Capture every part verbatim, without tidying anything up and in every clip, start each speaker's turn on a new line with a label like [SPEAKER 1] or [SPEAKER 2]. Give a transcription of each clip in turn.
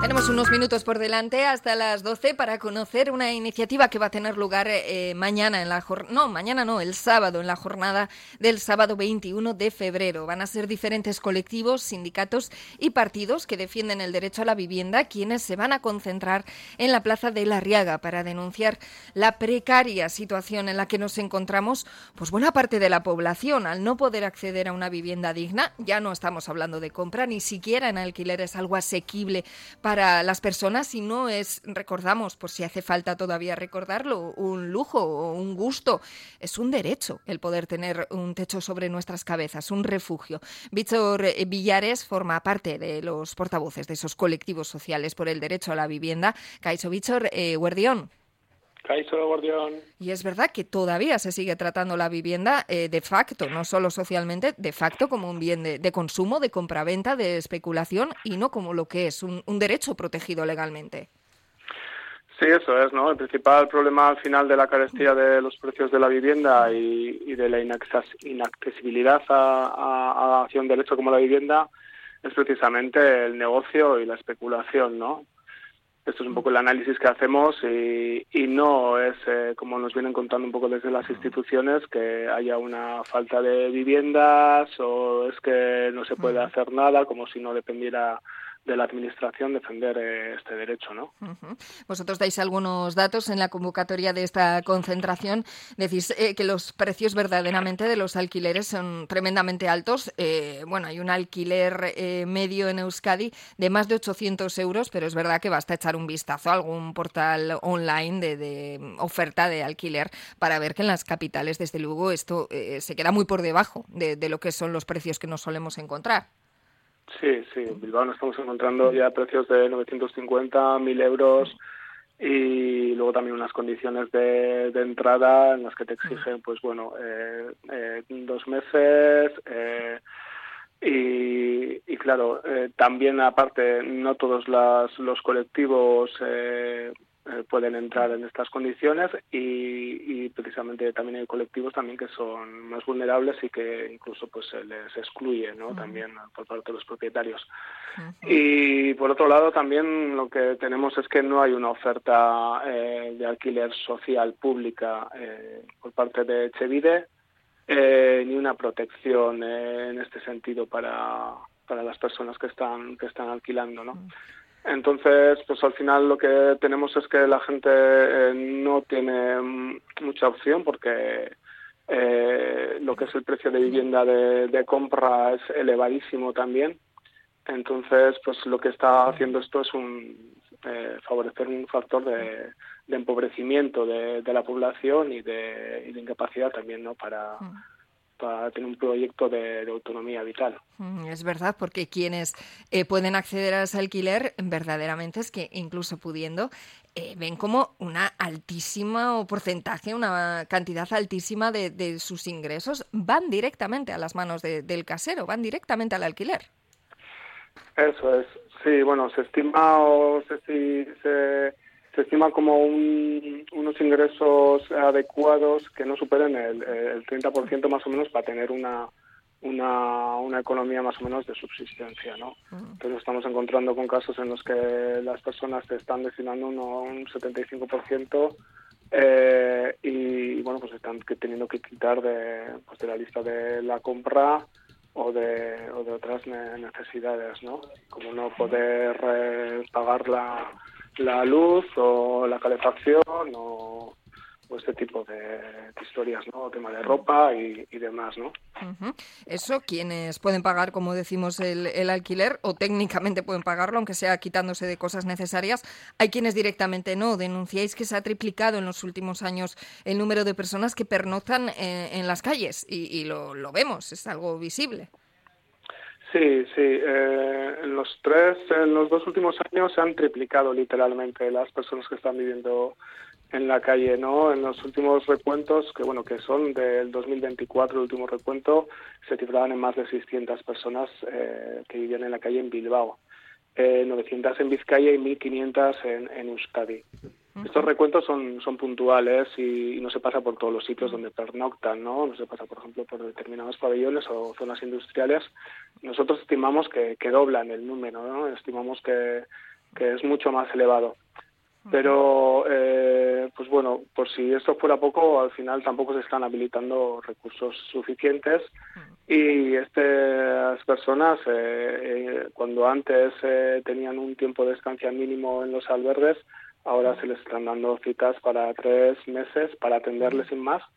[SPEAKER 1] Tenemos unos minutos por delante hasta las doce para conocer una iniciativa que va a tener lugar eh, mañana en la jornada, no, mañana no, el sábado, en la jornada del sábado veintiuno de febrero. Van a ser diferentes colectivos, sindicatos y partidos que defienden el derecho a la vivienda quienes se van a concentrar en la Plaza de la Arriaga para denunciar la precaria situación en la que nos encontramos, pues buena parte de la población, al no poder acceder a una vivienda digna. Ya no estamos hablando de compra, ni siquiera en alquiler es algo asequible para las personas y no es, recordamos, por si hace falta todavía recordarlo, un lujo o un gusto, es un derecho el poder tener un techo sobre nuestras cabezas, un refugio. Víctor Villares forma parte de los portavoces de esos colectivos sociales por el derecho a la vivienda. Kaixo, Víctor, eh, Guardión.
[SPEAKER 2] Kaixo, Guardión.
[SPEAKER 1] Y es verdad que todavía se sigue tratando la vivienda eh, de facto, no solo socialmente, de facto como un bien de, de consumo, de compraventa, de especulación y no como lo que es un, un derecho protegido legalmente.
[SPEAKER 2] Sí, eso es, ¿no? El principal problema al final de la carestía de los precios de la vivienda y, y de la inaccesibilidad a, a, hacia un derecho como la vivienda es precisamente el negocio y la especulación, ¿no? Esto es un poco el análisis que hacemos y, y no es, eh, como nos vienen contando un poco desde las instituciones, que haya una falta de viviendas o es que no se puede hacer nada, como si no dependiera de la administración defender eh, este derecho, ¿no?
[SPEAKER 1] Uh-huh. Vosotros dais algunos datos en la convocatoria de esta concentración. Decís eh, que los precios verdaderamente de los alquileres son tremendamente altos. Eh, bueno, hay un alquiler eh, medio en Euskadi de más de ochocientos euros, pero es verdad que basta echar un vistazo a algún portal online de, de oferta de alquiler para ver que en las capitales, desde luego, esto eh, se queda muy por debajo de, de lo que son los precios que nos solemos encontrar.
[SPEAKER 2] Sí, sí, en Bilbao nos estamos encontrando ya precios de novecientos cincuenta, mil euros y luego también unas condiciones de, de entrada en las que te exigen, pues bueno, eh, eh, dos meses eh, y, y claro, eh, también aparte no todos las, los colectivos eh, eh, pueden entrar en estas condiciones y, y precisamente también hay colectivos también que son más vulnerables y que incluso pues se les excluye, ¿no? Uh-huh. También por parte de los propietarios. Uh-huh. Y por otro lado también lo que tenemos es que no hay una oferta eh, de alquiler social pública eh, por parte de Etxebide eh, ni una protección eh, en este sentido para para las personas que están que están alquilando, ¿no? Uh-huh. Entonces, pues al final lo que tenemos es que la gente eh, no tiene mucha opción porque eh, lo que es el precio de vivienda de, de compra es elevadísimo también. Entonces, pues lo que está haciendo esto es un eh, favorecer un factor de, de empobrecimiento de, de la población y de, y de incapacidad también, ¿no? Para para tener un proyecto de, de autonomía vital.
[SPEAKER 1] Es verdad, porque quienes eh, pueden acceder a ese alquiler, verdaderamente es que incluso pudiendo, eh, ven como una altísima o porcentaje, una cantidad altísima de, de sus ingresos van directamente a las manos de, del casero, van directamente al alquiler.
[SPEAKER 2] Eso es, sí, bueno, se estima o se, se, se Se estima como un, unos ingresos adecuados que no superen el, el treinta por ciento más o menos para tener una, una, una economía más o menos de subsistencia, ¿no? Entonces nos estamos encontrando con casos en los que las personas se están destinando uno, un setenta y cinco por ciento eh, y bueno, pues están teniendo que quitar de, pues de la lista de la compra o de, o de otras necesidades, ¿no? Como no poder eh, pagar la la luz o la calefacción o, o este tipo de, de historias, ¿no? Tema de ropa y, y demás, ¿no?
[SPEAKER 1] Uh-huh. Eso, quienes pueden pagar, como decimos, el, el alquiler o técnicamente pueden pagarlo, aunque sea quitándose de cosas necesarias. Hay quienes directamente no. Denunciáis que se ha triplicado en los últimos años el número de personas que pernoctan eh, en las calles y, y lo, lo vemos, es algo visible.
[SPEAKER 2] Sí, sí. Eh, en los tres, en los dos últimos años se han triplicado literalmente las personas que están viviendo en la calle, ¿no? En los últimos recuentos, que bueno, que son del dos mil veinticuatro, el último recuento, se cifraban en más de seiscientas personas eh, que vivían en la calle en Bilbao, eh, novecientas en Vizcaya y mil quinientas en, en Euskadi. Estos recuentos son, son puntuales y, y no se pasa por todos los sitios donde pernoctan, ¿no? No se pasa, por ejemplo, por determinados pabellones o zonas industriales. Nosotros estimamos que, que doblan el número, ¿no? Estimamos que, que es mucho más elevado. Pero, eh, pues bueno, por si esto fuera poco, al final tampoco se están habilitando recursos suficientes y estas personas, eh, eh, cuando antes eh, tenían un tiempo de estancia mínimo en los albergues, ahora se les están dando citas para tres meses para atenderles sin más.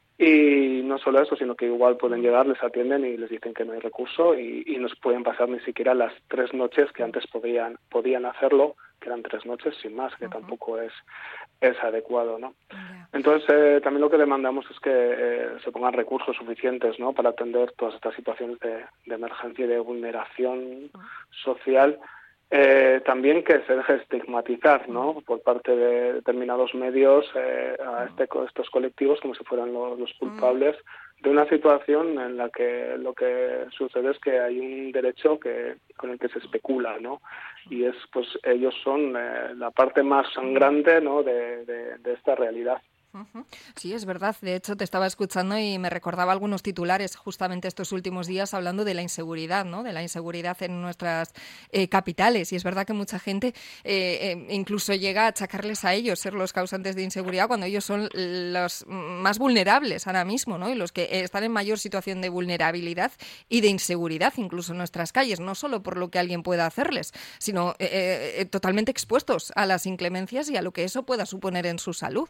[SPEAKER 2] Y no solo eso, sino que igual pueden llegar, les atienden y les dicen que no hay recurso y, y no se pueden pasar ni siquiera las tres noches que antes podían podían hacerlo, que eran tres noches sin más, que uh-huh. tampoco es es adecuado, ¿no? Yeah. Entonces, eh, también lo que demandamos es que eh, se pongan recursos suficientes, ¿no?, para atender todas estas situaciones de, de emergencia y de vulneración uh-huh. social. Eh, también que se deje estigmatizar, ¿no?, por parte de determinados medios eh, a este, estos colectivos como si fueran los, los culpables de una situación en la que lo que sucede es que hay un derecho que con el que se especula, ¿no?, y es, pues ellos son eh, la parte más sangrante, ¿no?, de, de, de esta realidad.
[SPEAKER 1] Sí, es verdad. De hecho, te estaba escuchando y me recordaba algunos titulares justamente estos últimos días hablando de la inseguridad, ¿no? De la inseguridad en nuestras eh, capitales. Y es verdad que mucha gente eh, eh, incluso llega a achacarles a ellos ser los causantes de inseguridad cuando ellos son los más vulnerables ahora mismo, ¿no? Y los que están en mayor situación de vulnerabilidad y de inseguridad incluso en nuestras calles, no solo por lo que alguien pueda hacerles, sino eh, eh, totalmente expuestos a las inclemencias y a lo que eso pueda suponer en su salud.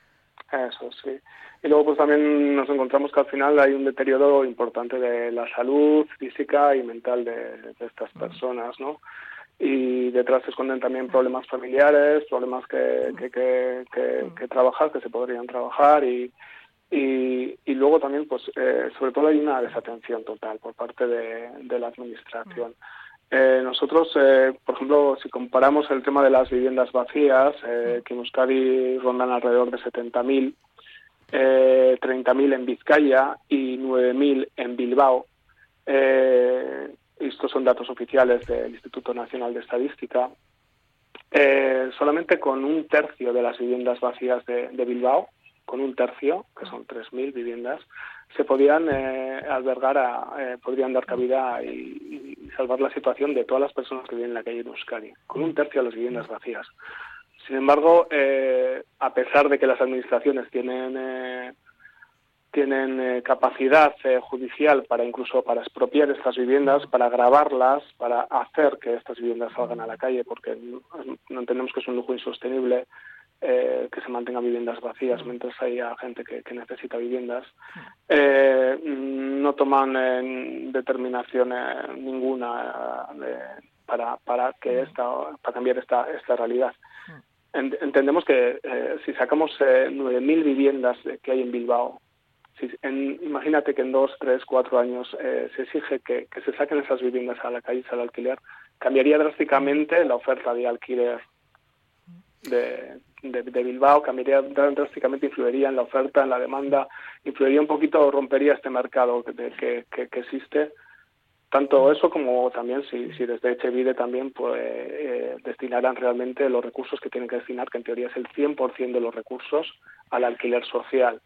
[SPEAKER 2] Eso, sí. Y luego pues también nos encontramos que al final hay un deterioro importante de la salud física y mental de, de estas personas, ¿no? Y detrás se esconden también problemas familiares, problemas que, que, que, que, que trabajar, que se podrían trabajar y, y, y luego también, pues eh, sobre todo hay una desatención total por parte de, de la administración. Eh, nosotros, eh, por ejemplo, si comparamos el tema de las viviendas vacías, eh, que en Euskadi rondan alrededor de setenta mil, eh, treinta mil en Vizcaya y nueve mil en Bilbao. Eh, estos son datos oficiales del Instituto Nacional de Estadística. Eh, solamente con un tercio de las viviendas vacías de, de Bilbao, con un tercio, que son tres mil viviendas, se podían eh, albergar, a, eh, podrían dar cabida y, y salvar la situación de todas las personas que viven en la calle de Euskadi, con un tercio de las viviendas vacías. Sin embargo, eh, a pesar de que las administraciones tienen eh, tienen eh, capacidad eh, judicial para incluso para expropiar estas viviendas, para gravarlas, para hacer que estas viviendas salgan a la calle, porque no, no entendemos que es un lujo insostenible Eh, que se mantengan viviendas vacías mientras haya gente que, que necesita viviendas, eh, no toman eh, determinación eh, ninguna eh, para para que esta para cambiar esta esta realidad. Entendemos que eh, si sacamos eh, nueve mil viviendas que hay en Bilbao, si, en, imagínate que en dos, tres, cuatro años eh, se exige que, que se saquen esas viviendas a la calle, al alquiler, cambiaría drásticamente la oferta de alquiler de, de, de Bilbao, cambiaría drásticamente, influiría en la oferta, en la demanda, influiría un poquito, rompería este mercado que, que, que, que existe. Tanto eso como también si, si desde Etxebide también pues, eh, destinaran realmente los recursos que tienen que destinar, que en teoría es el cien por ciento de los recursos, al alquiler social.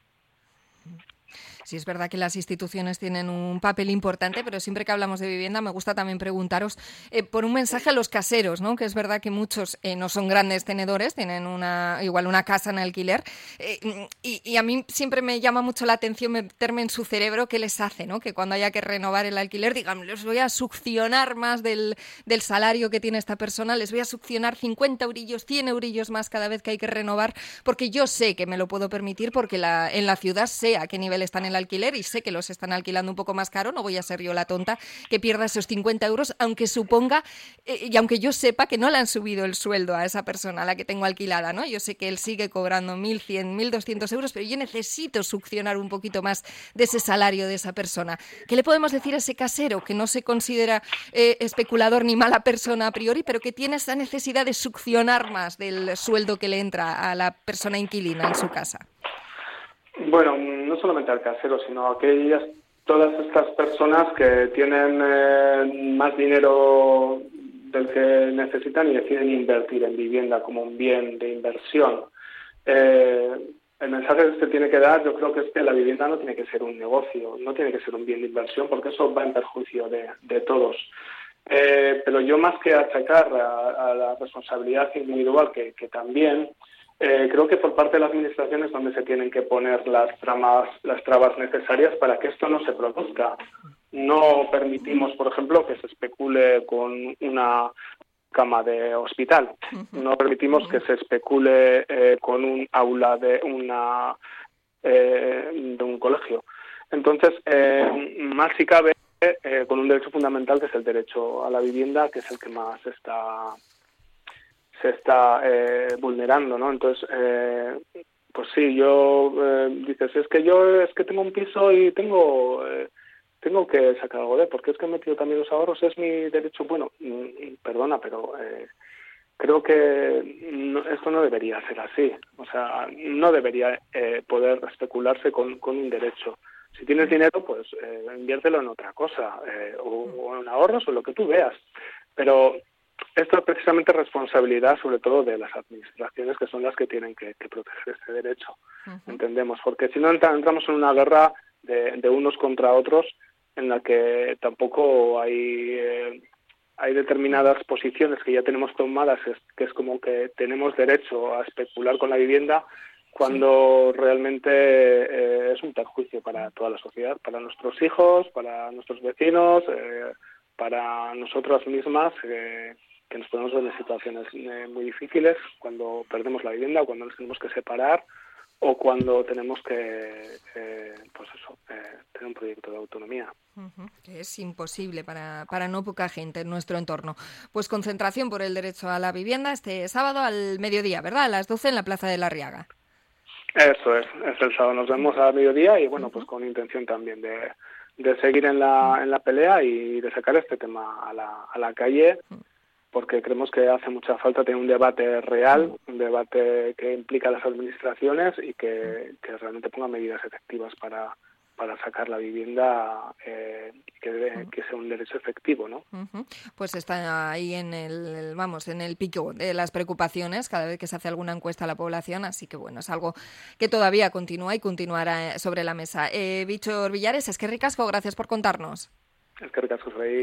[SPEAKER 1] Sí, es verdad que las instituciones tienen un papel importante, pero siempre que hablamos de vivienda me gusta también preguntaros eh, por un mensaje a los caseros, ¿no? Que es verdad que muchos eh, no son grandes tenedores, tienen una igual una casa en alquiler eh, y, y a mí siempre me llama mucho la atención meterme en su cerebro qué les hace, ¿no? Que cuando haya que renovar el alquiler digan, les voy a succionar más del, del salario que tiene esta persona, les voy a succionar cincuenta eurillos, cien eurillos más cada vez que hay que renovar, porque yo sé que me lo puedo permitir, porque la, en la ciudad sé a qué nivel están en el alquiler y sé que los están alquilando un poco más caro, no voy a ser yo la tonta que pierda esos cincuenta euros, aunque suponga eh, y aunque yo sepa que no le han subido el sueldo a esa persona a la que tengo alquilada, ¿no? Yo sé que él sigue cobrando mil cien, mil doscientos euros, pero yo necesito succionar un poquito más de ese salario de esa persona. ¿Qué le podemos decir a ese casero que no se considera eh, especulador ni mala persona a priori, pero que tiene esa necesidad de succionar más del sueldo que le entra a la persona inquilina en su casa?
[SPEAKER 2] Bueno, no solamente al casero, sino a aquellas, todas estas personas que tienen eh, más dinero del que necesitan y deciden invertir en vivienda como un bien de inversión. Eh, el mensaje que se tiene que dar, yo creo que es que la vivienda no tiene que ser un negocio, no tiene que ser un bien de inversión, porque eso va en perjuicio de, de todos. Eh, pero yo más que achacar a, a la responsabilidad individual, que, que también, eh, creo que por parte de la administración es donde se tienen que poner las tramas, las trabas necesarias para que esto no se produzca. No permitimos, por ejemplo, que se especule con una cama de hospital. No permitimos que se especule eh, con un aula de una eh, de un colegio. Entonces, eh, más si cabe, eh, con un derecho fundamental que es el derecho a la vivienda, que es el que más está se está eh, vulnerando, ¿no? Entonces, eh, pues sí, yo eh, dices, es que yo es que tengo un piso y tengo eh, tengo que sacar algo de, porque es que he metido también los ahorros, es mi derecho. Bueno, mm, perdona, pero eh, creo que no, esto no debería ser así. O sea, no debería eh, poder especularse con, con un derecho. Si tienes dinero, pues eh, inviértelo en otra cosa, eh, o, o en ahorros o lo que tú veas. Pero esto es precisamente responsabilidad, sobre todo, de las administraciones, que son las que tienen que, que proteger este derecho. Uh-huh. Entendemos, porque si no entra, entramos en una guerra de, de unos contra otros, en la que tampoco hay eh, hay determinadas posiciones que ya tenemos tomadas, es, que es como que tenemos derecho a especular con la vivienda, cuando sí. realmente eh, es un perjuicio para toda la sociedad, para nuestros hijos, para nuestros vecinos, eh, para nosotras mismas, eh, que nos ponemos en situaciones eh, muy difíciles cuando perdemos la vivienda, o cuando nos tenemos que separar, o cuando tenemos que, eh, pues eso, eh, tener un proyecto de autonomía.
[SPEAKER 1] Uh-huh. Que es imposible para, para no poca gente en nuestro entorno. Pues concentración por el derecho a la vivienda este sábado al mediodía, ¿verdad? A las doce en la Plaza de la Arriaga.
[SPEAKER 2] Eso es, es el sábado. Nos vemos al mediodía y, bueno, uh-huh. pues con intención también de, de seguir en la, en la pelea y de sacar este tema a la, a la calle, uh-huh. porque creemos que hace mucha falta tener un debate real, un debate que implica a las administraciones y que, que realmente ponga medidas efectivas para, para sacar la vivienda, eh, que, debe, que sea un derecho efectivo, ¿no?
[SPEAKER 1] Uh-huh. Pues está ahí en el, vamos, en el pico de las preocupaciones cada vez que se hace alguna encuesta a la población, así que bueno, es algo que todavía continúa y continuará sobre la mesa. Eh, Víctor Villares, es que ricasco, gracias por contarnos.
[SPEAKER 2] Es que ricasco, Rey.